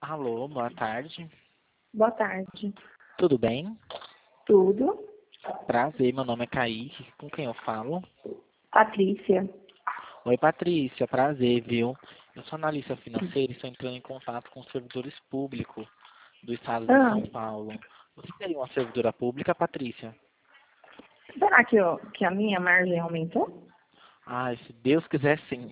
Alô, boa tarde. Boa tarde. Tudo bem? Tudo? Prazer, meu nome é Kaique. Com quem eu falo? Patrícia. Oi, Patrícia. Prazer, viu? Eu sou analista financeira e estou entrando em contato com os servidores públicos do estado de Ah, São Paulo. Você seria uma servidora pública, Patrícia? será que a minha margem aumentou? Ai, se Deus quiser, sim.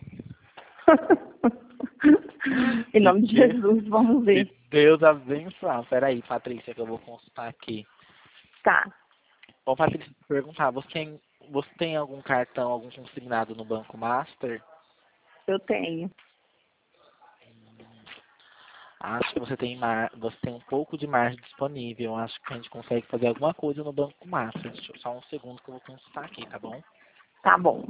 Em Se nome de Deus, Jesus, vamos se ver. Deus abençoar. Peraí, Patrícia, que eu vou consultar aqui. Tá, Bom, Patrícia, perguntar, você tem algum cartão, algum consignado no Banco Master? eu tenho. Acho que você tem um pouco de margem disponível. Acho que a gente consegue fazer alguma coisa no Banco Master. Deixa eu só um segundo que eu vou consultar aqui, tá bom? Tá bom.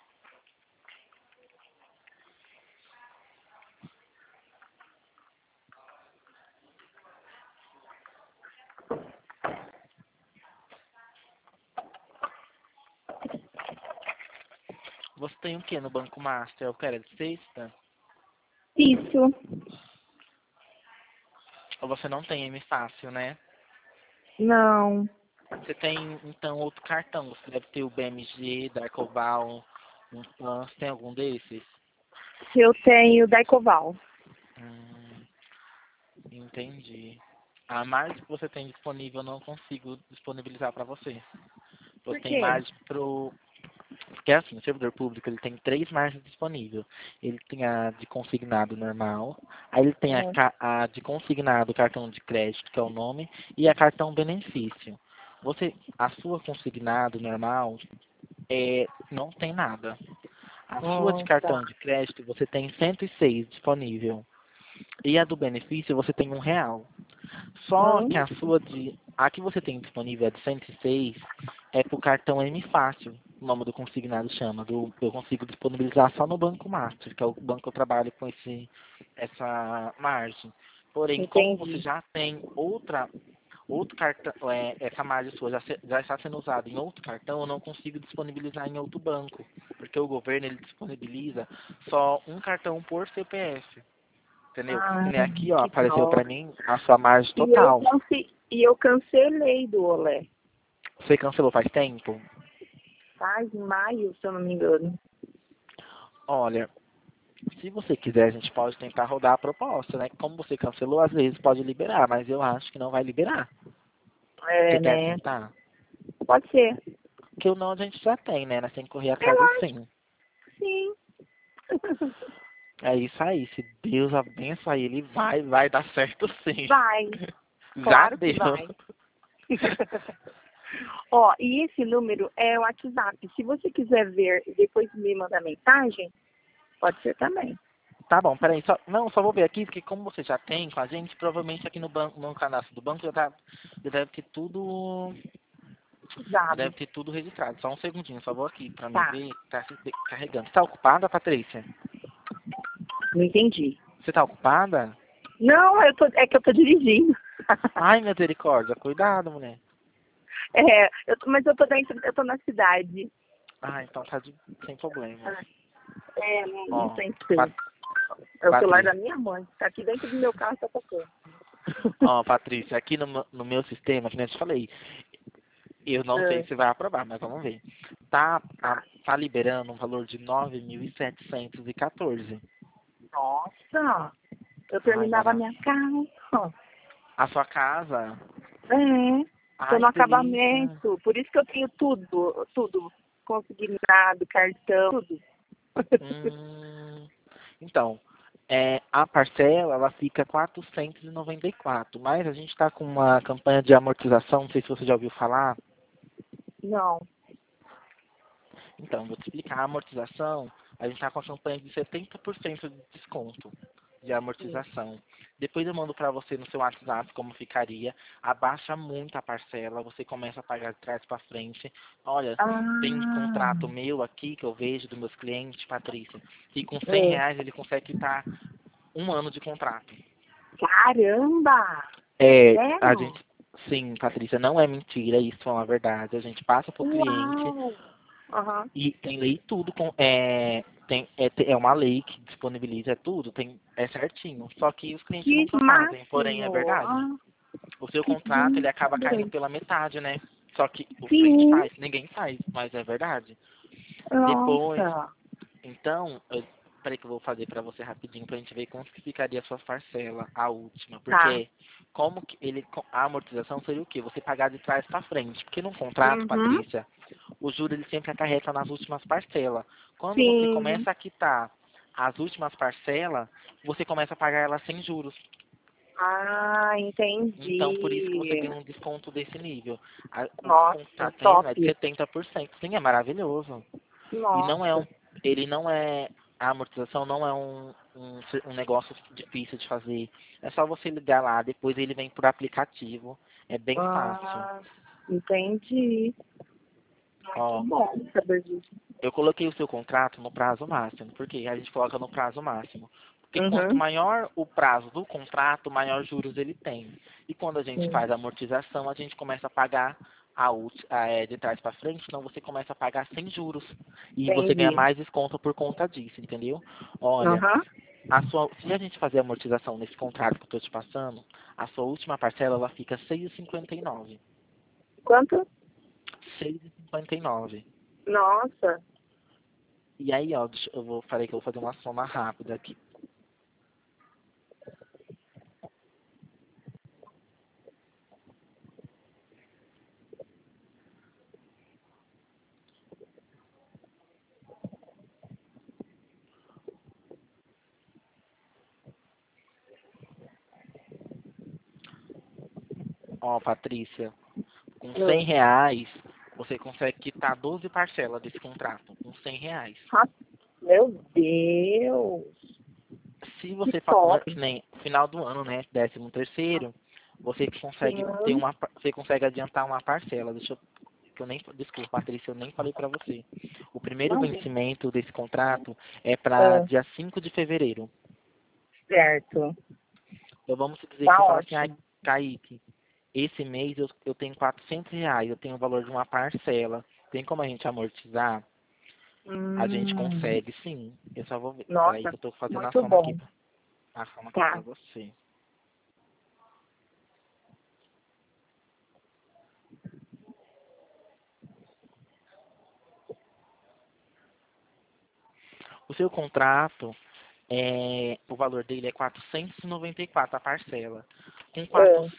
Você tem o que no Banco Master? Eu quero de sexta? Isso. Ou você não tem M Fácil, né? Não. Você tem, então, outro cartão. Você deve ter o BMG, Darkoval, um Pan. Você tem algum desses? Eu tenho Daicoval. Hum, entendi. A margem que você tem disponível eu não consigo disponibilizar para você. Por Você tem quê? margem porque assim, o servidor público ele tem três margens disponíveis. Ele tem a de consignado normal, aí ele tem É. a de consignado cartão de crédito, que é o nome, e a cartão benefício. A sua consignado normal não tem nada. A sua de Tá. cartão de crédito você tem 106 disponível. E a do benefício você tem R$ 1. Só que Hum, a que você tem disponível, a de 106, é para o cartão M Fácil, o nome do consignado chama. Eu consigo disponibilizar só no Banco Master, que é o banco que eu trabalho com essa margem. Porém, como você entendi. já tem outro cartão, essa margem sua já está sendo usada em outro cartão, eu não consigo disponibilizar em outro banco, porque o governo ele disponibiliza só um cartão por CPF. Entendeu? Que Ah, nem aqui, ó, que apareceu pra droga. mim a sua margem E eu, total. e eu cancelei do Olé. Você cancelou faz tempo? Faz em maio, se eu não me engano. Olha, se você quiser, a gente pode tentar rodar a proposta, né? Como você cancelou, às vezes pode liberar, mas eu acho que não vai liberar. Você É, quer né? tentar? Pode ser. Porque o não a gente já tem, né? Nós temos que correr atrás Eu do acho sim. que sim. É isso aí. Se Deus abençoar ele, vai dar certo sim. Vai, Já claro que deu. vai. Ó, e esse número é o WhatsApp. Se você quiser ver e depois me mandar mensagem, pode ser também. Tá bom, peraí, só vou ver aqui, porque como você já tem com a gente, provavelmente aqui no banco, no cadastro do banco já deve ter tudo. Já Dado. deve ter tudo registrado. Só um segundinho, só vou aqui pra me Tá, ver. Tá se carregando. Você tá ocupada, Patrícia? não entendi. Você tá ocupada? Não, é que eu tô dirigindo. Ai, misericórdia, cuidado, mulher. Mas eu tô na cidade. Ah, então tá sem problemas. Não Ó, tem Pat, ser. É o celular da Patrícia. minha mãe. Tá aqui dentro do meu carro, tá tocando. Ó, Patrícia, aqui no meu sistema, que nem eu te falei, eu não sei É, se vai aprovar, mas vamos ver. Tá liberando um valor de 9.714. Nossa, eu Ai, terminava a mano, minha casa. a sua casa. Tô Ai, no que delícia. acabamento. Por isso que eu tenho tudo. Consignado, cartão, tudo. Hum, então, a parcela ela fica 494, mas a gente está com uma campanha de amortização, não sei se você já ouviu falar. Não. Então, vou te explicar. A amortização, a gente está com a campanha de 70% de desconto de Sim. amortização. Depois eu mando para você no seu WhatsApp como ficaria. Abaixa muito a parcela, você começa a pagar de trás para frente. Olha, tem um Ah, contrato meu aqui que eu vejo dos meus clientes, Patrícia, que com é. R$ 100 ele consegue quitar um ano de contrato. Caramba! É, a Sério? gente, sim, Patrícia, não é mentira, isso é uma verdade. A gente passa para o cliente Uau! Aham. e tem lei e tudo. É uma lei que disponibiliza tudo, é certinho. Só que os clientes Que nunca fazem, porém é máximo! verdade. Ah, O seu que contrato, ele acaba caindo adorei. pela metade, né? Só que o cliente Sim, faz, ninguém faz, mas é verdade. Depois, nossa. então, peraí que eu vou fazer pra você rapidinho pra gente ver como que ficaria a sua parcela, a última. Tá. Porque como que a amortização seria o quê? Você pagar de trás pra frente. Porque no contrato, Uhum. Patrícia, o juro ele sempre acarreta nas últimas parcelas. Quando você Sim. começa a quitar as últimas parcelas, você começa a pagar elas sem juros. Ah, Então, por isso que você entendi. tem um desconto desse nível. O desconto que Nossa, está tendo top. é de 70%. Sim, é maravilhoso. E não é Nossa. ele não é, a amortização não é um negócio difícil de fazer. É só você ligar lá, depois ele vem por aplicativo. É bem fácil. Ah, entendi. Muito Ó, bom saber disso. eu coloquei o seu contrato no prazo máximo. Por quê? A gente coloca no prazo máximo. Porque quanto Uhum. maior o prazo do contrato, maior juros ele tem. E quando a gente Sim. faz a amortização, a gente começa a pagar de trás para frente, então você começa a pagar sem juros. E você ganha Entendi. mais desconto por conta disso, entendeu? Olha, Aham. se a gente fazer a amortização nesse contrato que eu estou te passando, a sua última parcela ela fica 6,59. Quanto? 6,59. Nossa. E aí, ó, falei que eu vou fazer uma soma rápida aqui. Ó, Patrícia, com R$ 100, você consegue quitar 12 parcelas desse contrato, com R$ 100. Ah, meu Deus. Se Que você, top. que nem final do ano, né, 13º, você consegue Sim. você consegue adiantar uma parcela. Desculpa, Patrícia, eu nem falei para você. O primeiro Não, vencimento desse contrato é para ah, dia 5 de fevereiro. certo. Então vamos dizer que Tá você fala assim, ai, ótimo. Kaique, esse mês eu tenho R$ 400, eu tenho o valor de uma parcela. Tem como a gente amortizar? A gente Hum, consegue, sim. Eu só vou ver. Peraí nossa, que eu tô fazendo muito bom. a soma aqui pra Tá. você. O seu contrato, o valor dele é 494 a parcela. Com Ah,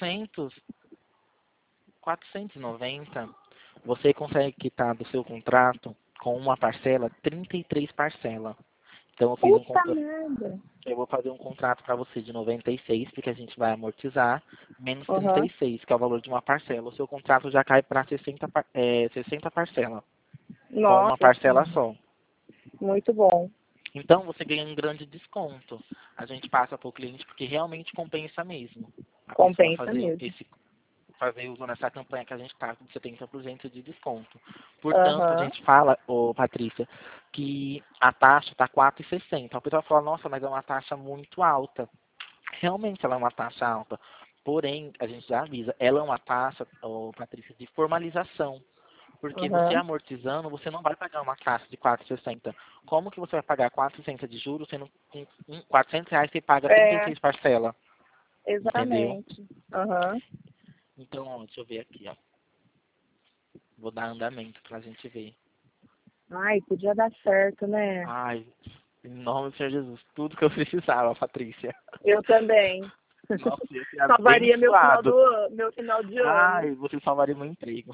490, você consegue quitar do seu contrato com uma parcela 33 parcelas. Então puta merda. eu vou fazer um contrato para você de 96, porque a gente vai amortizar, menos Aham. 36, que é o valor de uma parcela. O seu contrato já cai para 60 parcelas, com uma Nossa parcela senhora. só. Muito bom. Então você ganha um grande desconto. A gente passa para o cliente porque realmente compensa mesmo a pessoa Compensa mesmo. fazer uso nessa campanha que a gente está com 70% de desconto. Portanto, a Aham. gente fala, Patrícia, que a taxa está 4,60. A pessoa fala, nossa, mas é uma taxa muito alta. Realmente ela é uma taxa alta. Porém, a gente já avisa, ela é uma taxa, Patrícia, de formalização. Porque você Aham. amortizando, você não vai pagar uma taxa de 4,60. Como que você vai pagar 4,60 de juros, sendo com R$ 400 você paga É, 33 parcela? Entendeu? exatamente. Aham. Então, ó, deixa eu ver aqui, ó. Vou dar andamento pra gente ver. Ai, podia dar certo, né? Ai, em nome do Senhor Jesus, tudo que eu precisava, Patrícia. Eu também. Nossa, eu ia ser Salvaria abençoado. meu final de ano. Ai, você salvaria meu emprego.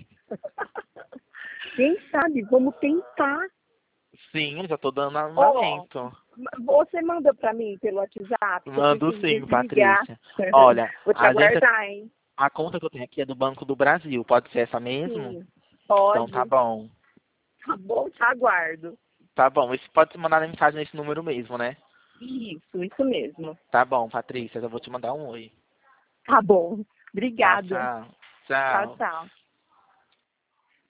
Quem sabe? Vamos tentar. Sim, eu já tô dando Ó, andamento. você manda pra mim pelo WhatsApp que eu Mando preciso sim, desligar. Patrícia. Olha, Vou te aguardar, hein? a conta que eu tenho aqui é do Banco do Brasil. Pode ser essa mesmo? Sim, Então tá pode. bom. Tá bom, te aguardo. Tá bom. Você pode mandar mensagem nesse número mesmo, né? Isso mesmo. Tá bom, Patrícia. Eu vou te mandar um oi. Tá bom. Tá, Obrigada. tchau. Tchau, Tchau. tchau.